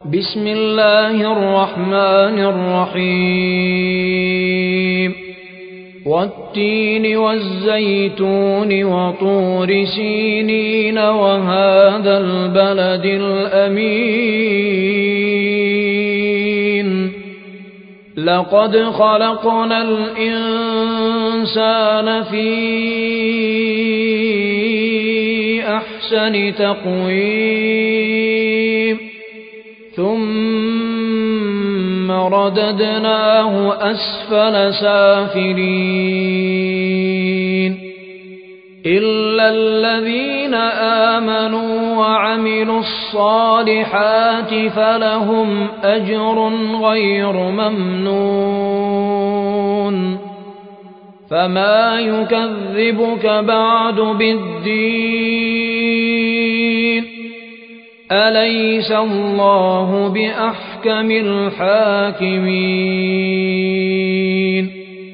بسم الله الرحمن الرحيم والتين والزيتون وطور سينين وهذا البلد الأمين لقد خلقنا الإنسان في أحسن تقويم ثم رددناه أسفل سافلين إلا الذين آمنوا وعملوا الصالحات فلهم أجر غير ممنون فما يكذبك بعد بالدين أليس الله بأحكم الحاكمين